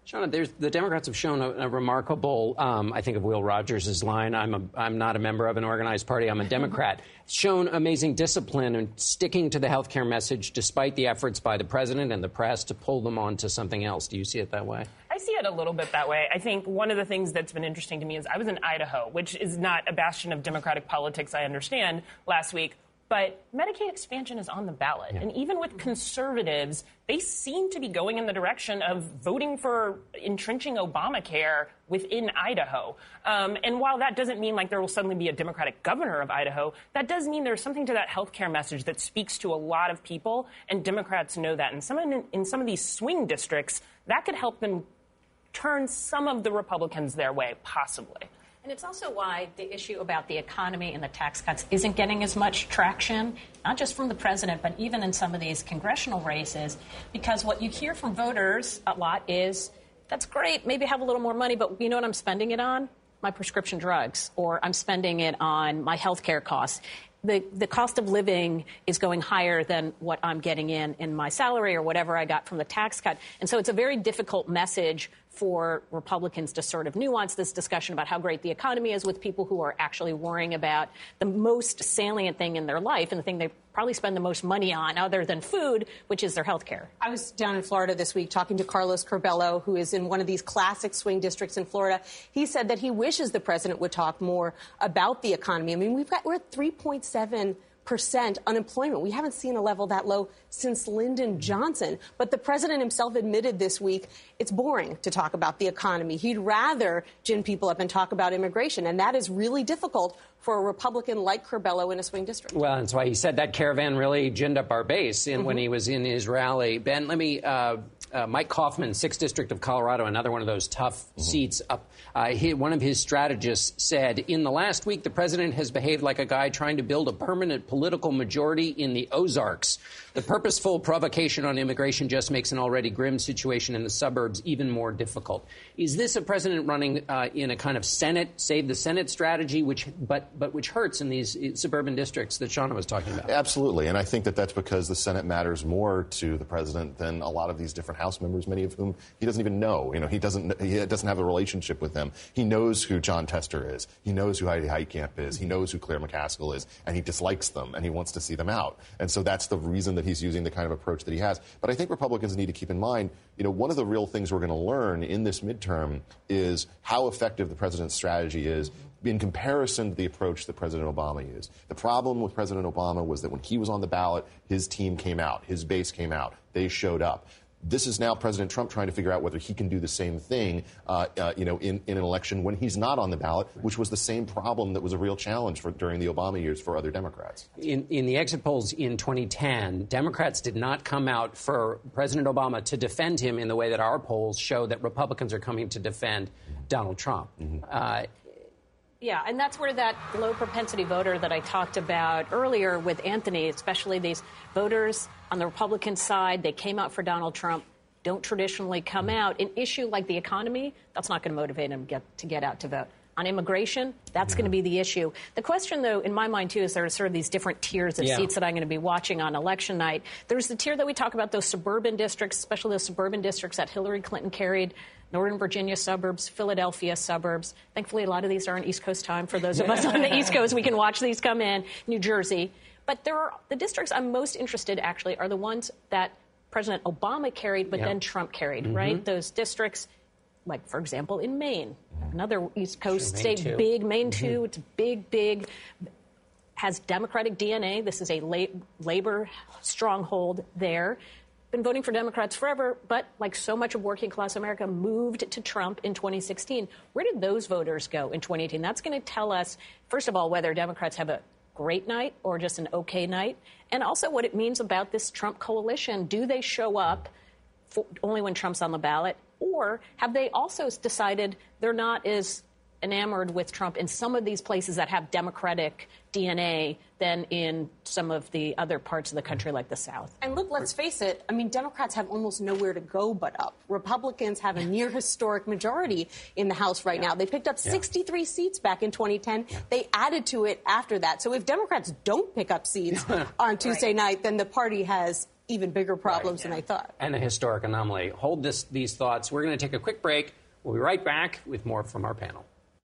Speaker 2: Shauna, the Democrats have shown a remarkable, I think of Will Rogers' line, I'm not a member of an organized party, I'm a Democrat, shown amazing discipline and sticking to the health care message despite the efforts by the president and the press to pull them on to something else. Do you see it that way?
Speaker 18: I see it a little bit that way. I think one of the things that's been interesting to me is I was in Idaho, which is not a bastion of Democratic politics, I understand, last week. But Medicaid expansion is on the ballot. Yeah. And even with conservatives, they seem to be going in the direction of voting for entrenching Obamacare within Idaho. And while that doesn't mean like there will suddenly be a Democratic governor of Idaho, that does mean there's something to that health care message that speaks to a lot of people. And Democrats know that. And in some of these swing districts, that could help them turn some of the Republicans their way, possibly.
Speaker 15: And it's also why the issue about the economy and the tax cuts isn't getting as much traction, not just from the president, but even in some of these congressional races, because what you hear from voters a lot is, that's great, maybe have a little more money, but you know what I'm spending it on? My prescription drugs, or I'm spending it on my health care costs. The cost of living is going higher than what I'm getting in my salary or whatever I got from the tax cut. And so it's a very difficult message for Republicans to sort of nuance this discussion about how great the economy is with people who are actually worrying about the most salient thing in their life and the thing they probably spend the most money on other than food, which is their health care.
Speaker 19: I was down in Florida this week talking to Carlos Curbelo, who is in one of these classic swing districts in Florida. He said that he wishes the president would talk more about the economy. I mean, we're at 3.7% unemployment. We haven't seen a level that low since Lyndon Johnson. But the president himself admitted this week it's boring to talk about the economy. He'd rather gin people up and talk about immigration. And that is really difficult for a Republican like Curbelo in a swing district.
Speaker 2: Well, that's why he said that caravan really ginned up our base when he was in his rally. Ben, let me... Mike Kaufman, 6th District of Colorado, another one of those tough seats up. One of his strategists said, in the last week, the president has behaved like a guy trying to build a permanent political majority in the Ozarks. The purposeful provocation on immigration just makes an already grim situation in the suburbs even more difficult. Is this a president running in a kind of Senate, save the Senate strategy, which hurts in these suburban districts that Shauna was talking about?
Speaker 17: Absolutely. And I think that's because the Senate matters more to the president than a lot of these different House members, many of whom he doesn't even know. You know, he doesn't have a relationship with them. He knows who John Tester is. He knows who Heidi Heitkamp is. He knows who Claire McCaskill is, and he dislikes them, and he wants to see them out. And so that's the reason that he's using the kind of approach that he has. But I think Republicans need to keep in mind, you know, one of the real things we're going to learn in this midterm is how effective the president's strategy is in comparison to the approach that President Obama used. The problem with President Obama was that when he was on the ballot, his team came out, his base came out, they showed up. This is now President Trump trying to figure out whether he can do the same thing, in an election when he's not on the ballot, which was the same problem that was a real challenge during the Obama years for other Democrats.
Speaker 2: In the exit polls in 2010, Democrats did not come out for President Obama to defend him in the way that our polls show that Republicans are coming to defend Donald Trump.
Speaker 15: Yeah, and that's where that low propensity voter that I talked about earlier with Anthony, especially these voters on the Republican side, they came out for Donald Trump, don't traditionally come out. An issue like the economy, that's not going to motivate them to get out to vote. On immigration, that's going to be the issue. The question, though, in my mind, too, is there are sort of these different tiers of seats that I'm going to be watching on election night. There's the tier that we talk about, those suburban districts, especially those suburban districts that Hillary Clinton carried, Northern Virginia suburbs, Philadelphia suburbs. Thankfully, a lot of these are on East Coast time. For those of us on the East Coast, we can watch these come in. New Jersey. But the districts I'm most interested, actually, are the ones that President Obama carried, but then Trump carried, right? Those districts, like, for example, in Maine, another East Coast state, big, Maine, too. It's big, has Democratic DNA. This is a labor stronghold there. Been voting for Democrats forever, but like so much of working class America, moved to Trump in 2016. Where did those voters go in 2018? That's going to tell us, first of all, whether Democrats have a great night or just an okay night, and also what it means about this Trump coalition. Do they show up only when Trump's on the ballot, or have they also decided they're not as enamored with Trump in some of these places that have Democratic DNA than in some of the other parts of the country like the South?
Speaker 19: And look, let's face it, I mean, Democrats have almost nowhere to go but up. Republicans have a near historic majority in the House right now. They picked up 63 seats back in 2010. They added to it after that. So if Democrats don't pick up seats on Tuesday night, then the party has even bigger problems than I thought.
Speaker 2: And a historic anomaly. Hold these thoughts. We're going to take a quick break. We'll be right back with more from our panel.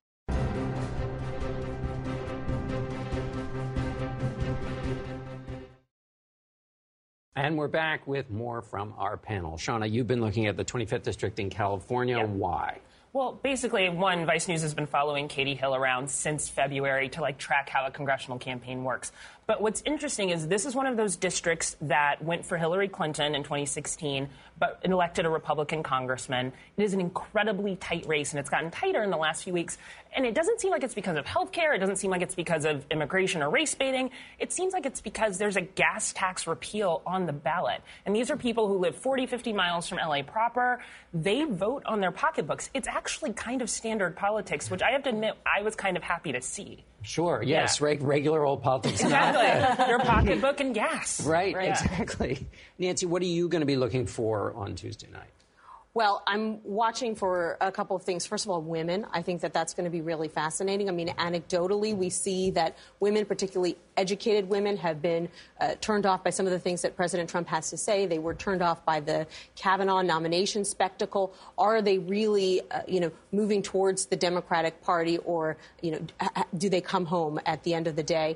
Speaker 2: And we're back with more from our panel. Shauna, you've been looking at the 25th District in California. Yeah. Why?
Speaker 18: Well, basically, one, Vice News has been following Katie Hill around since February to track how a congressional campaign works. But what's interesting is this is one of those districts that went for Hillary Clinton in 2016, but elected a Republican congressman. It is an incredibly tight race, and it's gotten tighter in the last few weeks. And it doesn't seem like it's because of health care. It doesn't seem like it's because of immigration or race baiting. It seems like it's because there's a gas tax repeal on the ballot. And these are people who live 40, 50 miles from L.A. proper. They vote on their pocketbooks. It's actually kind of standard politics, which I have to admit I was kind of happy to see.
Speaker 2: Sure, yes, yeah. Regular old politics.
Speaker 18: Exactly. Your pocketbook and gas.
Speaker 2: Right, exactly. Nancy, what are you going to be looking for on Tuesday night?
Speaker 19: Well, I'm watching for a couple of things. First of all, women. I think that that's going to be really fascinating. I mean, anecdotally, we see that women, particularly educated women, have been turned off by some of the things that President Trump has to say. They were turned off by the Kavanaugh nomination spectacle. Are they really, moving towards the Democratic Party, or, do they come home at the end of the day?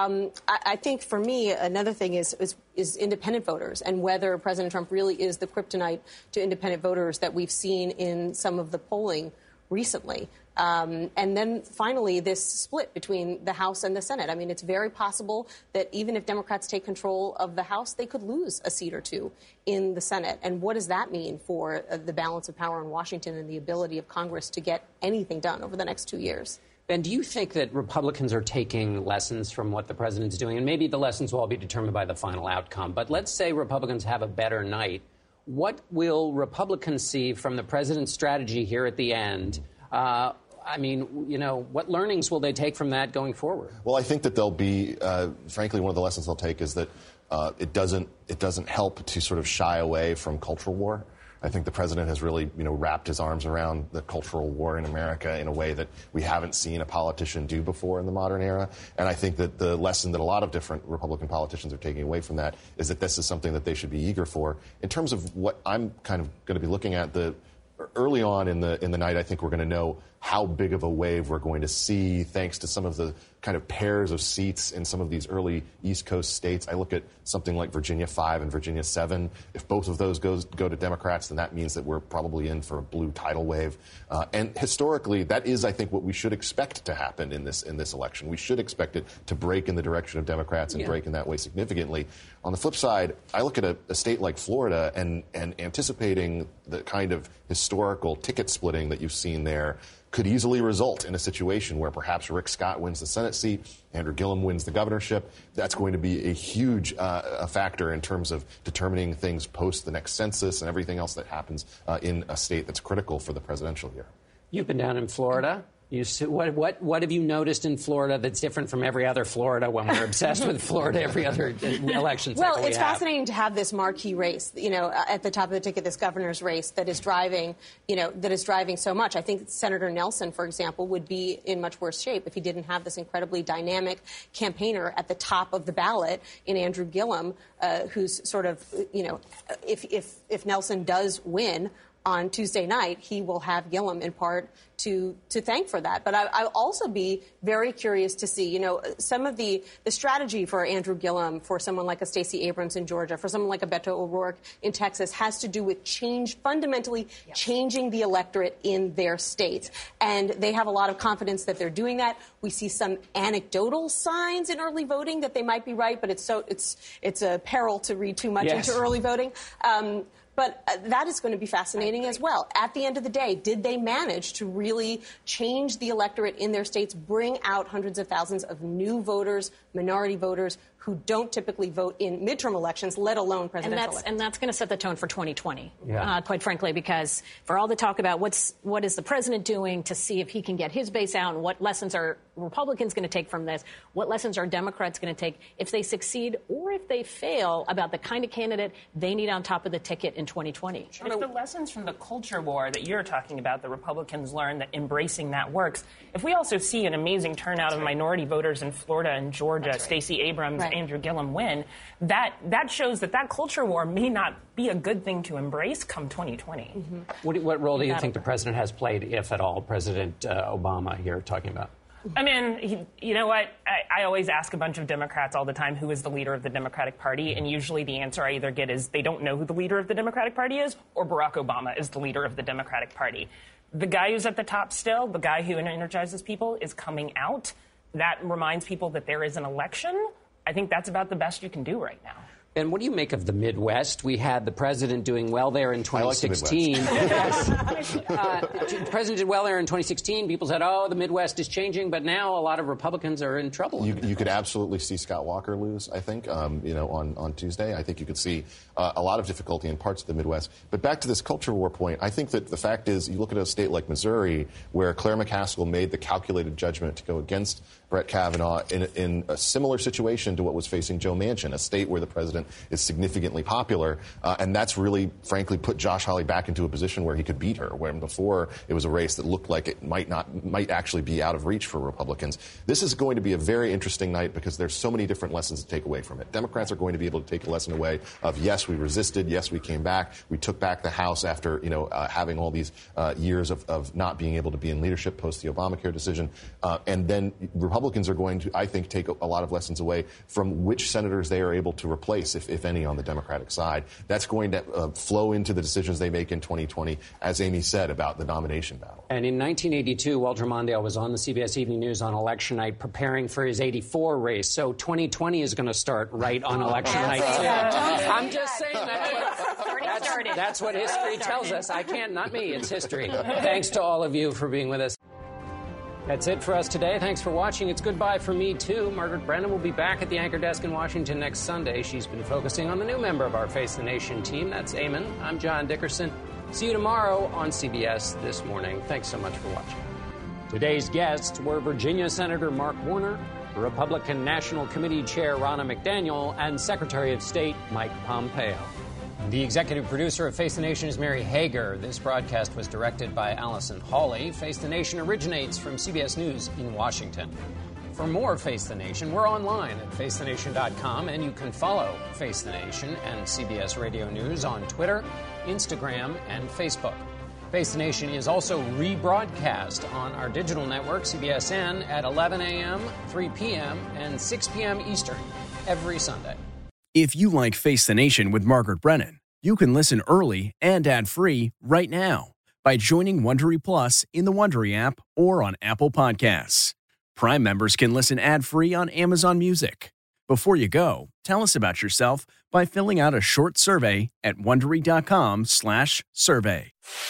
Speaker 19: I think for me, another thing is independent voters, and whether President Trump really is the kryptonite to independent voters that we've seen in some of the polling recently. And then finally, this split between the House and the Senate. I mean, it's very possible that even if Democrats take control of the House, they could lose a seat or two in the Senate. And what does that mean for the balance of power in Washington and the ability of Congress to get anything done over the next 2 years?
Speaker 2: Ben, do you think that Republicans are taking lessons from what the president's doing? And maybe the lessons will all be determined by the final outcome. But let's say Republicans have a better night. What will Republicans see from the president's strategy here at the end? What learnings will they take from that going forward?
Speaker 17: Well, I think that they'll be, frankly, one of the lessons they'll take is that it doesn't help to sort of shy away from cultural war. I think the president has really, wrapped his arms around the cultural war in America in a way that we haven't seen a politician do before in the modern era. And I think that the lesson that a lot of different Republican politicians are taking away from that is that this is something that they should be eager for. In terms of what I'm kind of going to be looking at, early on in the night, I think we're going to know how big of a wave we're going to see thanks to some of the kind of pairs of seats in some of these early East Coast states. I look at something like Virginia 5 and Virginia 7. If both of those go to Democrats, then that means that we're probably in for a blue tidal wave. And historically, that is, I think, what we should expect to happen in this election. We should expect it to break in the direction of Democrats and break in that way significantly. On the flip side, I look at a state like Florida and anticipating the kind of historical ticket splitting that you've seen there could easily result in a situation where perhaps Rick Scott wins the Senate seat, Andrew Gillum wins the governorship. That's going to be a huge factor in terms of determining things post the next census and everything else that happens in a state that's critical for the presidential year.
Speaker 2: You've been down in Florida. What have you noticed in Florida that's different from every other Florida when we're obsessed with Florida every other election cycle?
Speaker 19: Well, it's fascinating to have this marquee race, at the top of the ticket, this governor's race that is driving so much. I think Senator Nelson, for example, would be in much worse shape if he didn't have this incredibly dynamic campaigner at the top of the ballot in Andrew Gillum, who's sort of, if Nelson does win on Tuesday night, he will have Gillum in part to thank for that. But I'll also be very curious to see, some of the strategy for Andrew Gillum, for someone like a Stacey Abrams in Georgia, for someone like a Beto O'Rourke in Texas, has to do with fundamentally changing the electorate in their states. And they have a lot of confidence that they're doing that. We see some anecdotal signs in early voting that they might be right, but it's a peril to read too much into early voting. But that is going to be fascinating as well. At the end of the day, did they manage to really change the electorate in their states, bring out hundreds of thousands of new voters, minority voters, who don't typically vote in midterm elections, let alone presidential elections?
Speaker 15: And that's going to set the tone for 2020, quite frankly, because for all the talk about what is the president doing to see if he can get his base out and what lessons are Republicans going to take from this, what lessons are Democrats going to take if they succeed or if they fail about the kind of candidate they need on top of the ticket in 2020.
Speaker 18: If the lessons from the culture war that you're talking about, the Republicans learn that embracing that works, if we also see an amazing turnout of minority voters in Florida and Georgia, Stacey Abrams Andrew Gillum win, that shows that culture war may not be a good thing to embrace come 2020.
Speaker 2: What role do you think the president has played, if at all, President Obama here talking about?
Speaker 18: I mean, you know what? I always ask a bunch of Democrats all the time, who is the leader of the Democratic Party? And usually the answer I either get is they don't know who the leader of the Democratic Party is, or Barack Obama is the leader of the Democratic Party. The guy who's at the top still, the guy who energizes people, is coming out. That reminds people that there is an election. I think that's about the best you can do right now.
Speaker 2: And what do you make of the Midwest? We had the president doing well there in 2016. The president did well there in 2016. People said, oh, the Midwest is changing. But now a lot of Republicans are in trouble.
Speaker 17: You could absolutely see Scott Walker lose, I think, on Tuesday. I think you could see a lot of difficulty in parts of the Midwest. But back to this culture war point, I think that the fact is, you look at a state like Missouri, where Claire McCaskill made the calculated judgment to go against Brett Kavanaugh in a similar situation to what was facing Joe Manchin, a state where the president is significantly popular, and that's really, frankly, put Josh Hawley back into a position where he could beat her, when before it was a race that looked like it might actually be out of reach for Republicans. This is going to be a very interesting night because there's so many different lessons to take away from it. Democrats are going to be able to take a lesson away of, yes, we resisted, yes, we came back, we took back the House after having all these years of not being able to be in leadership post the Obamacare decision, and then Republicans are going to, I think, take a lot of lessons away from which senators they are able to replace, if any, on the Democratic side. That's going to flow into the decisions they make in 2020, as Amy said, about the nomination battle.
Speaker 2: And in 1982, Walter Mondale was on the CBS Evening News on election night preparing for his 84 race. So 2020 is going to start right on election night, too. I'm just saying that's what history tells us. I can't, not me, it's history. Thanks to all of you for being with us. That's it for us today. Thanks for watching. It's goodbye for me, too. Margaret Brennan will be back at the anchor desk in Washington next Sunday. She's been focusing on the new member of our Face the Nation team. That's Eamon. I'm John Dickerson. See you tomorrow on CBS This Morning. Thanks so much for watching. Today's guests were Virginia Senator Mark Warner, Republican National Committee Chair Ronna McDaniel, and Secretary of State Mike Pompeo. The executive producer of Face the Nation is Mary Hager. This broadcast was directed by Allison Hawley. Face the Nation originates from CBS News in Washington. For more Face the Nation, we're online at facethenation.com, and you can follow Face the Nation and CBS Radio News on Twitter, Instagram, and Facebook. Face the Nation is also rebroadcast on our digital network, CBSN, at 11 a.m., 3 p.m., and 6 p.m. Eastern every Sunday.
Speaker 20: If you like Face the Nation with Margaret Brennan, you can listen early and ad-free right now by joining Wondery Plus in the Wondery app or on Apple Podcasts. Prime members can listen ad-free on Amazon Music. Before you go, tell us about yourself by filling out a short survey at Wondery.com/survey.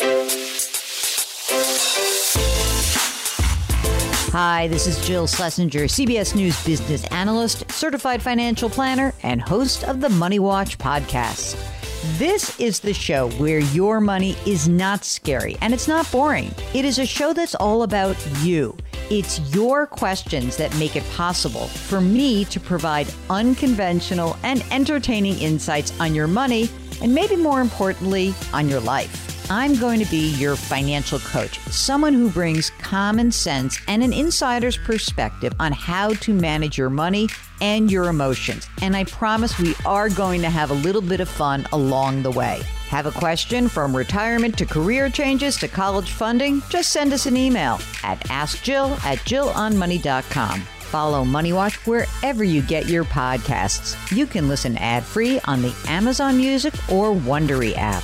Speaker 21: Hi, this is Jill Schlesinger, CBS News business analyst, certified financial planner, and host of the Money Watch podcast. This is the show where your money is not scary and it's not boring. It is a show that's all about you. It's your questions that make it possible for me to provide unconventional and entertaining insights on your money, and maybe more importantly, on your life. I'm going to be your financial coach, someone who brings common sense and an insider's perspective on how to manage your money and your emotions. And I promise we are going to have a little bit of fun along the way. Have a question from retirement to career changes to college funding? Just send us an email at askjill@jillonmoney.com. Follow Money Watch wherever you get your podcasts. You can listen ad-free on the Amazon Music or Wondery app.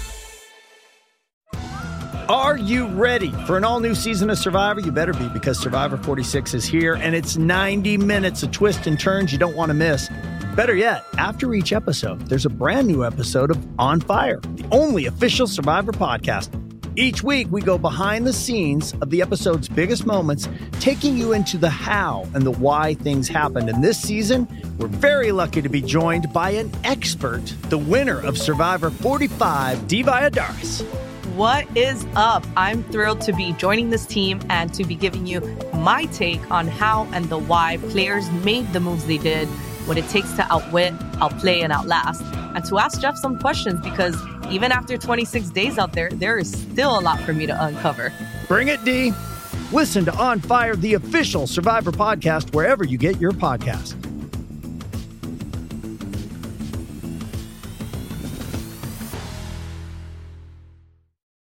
Speaker 22: Are you ready for an all-new season of Survivor? You better be, because Survivor 46 is here, and it's 90 minutes of twists and turns you don't want to miss. Better yet, after each episode, there's a brand new episode of On Fire, the only official Survivor podcast. Each week, we go behind the scenes of the episode's biggest moments, taking you into the how and the why things happened. And this season, we're very lucky to be joined by an expert, the winner of Survivor 45, Dee Valladares.
Speaker 23: What is up? I'm thrilled to be joining this team and to be giving you my take on how and the why players made the moves they did, what it takes to outwit, outplay, and outlast, and to ask Jeff some questions, because even after 26 days out there is still a lot for me to uncover.
Speaker 22: Bring it, Dee. Listen to On Fire, the official Survivor podcast, wherever you get your podcasts.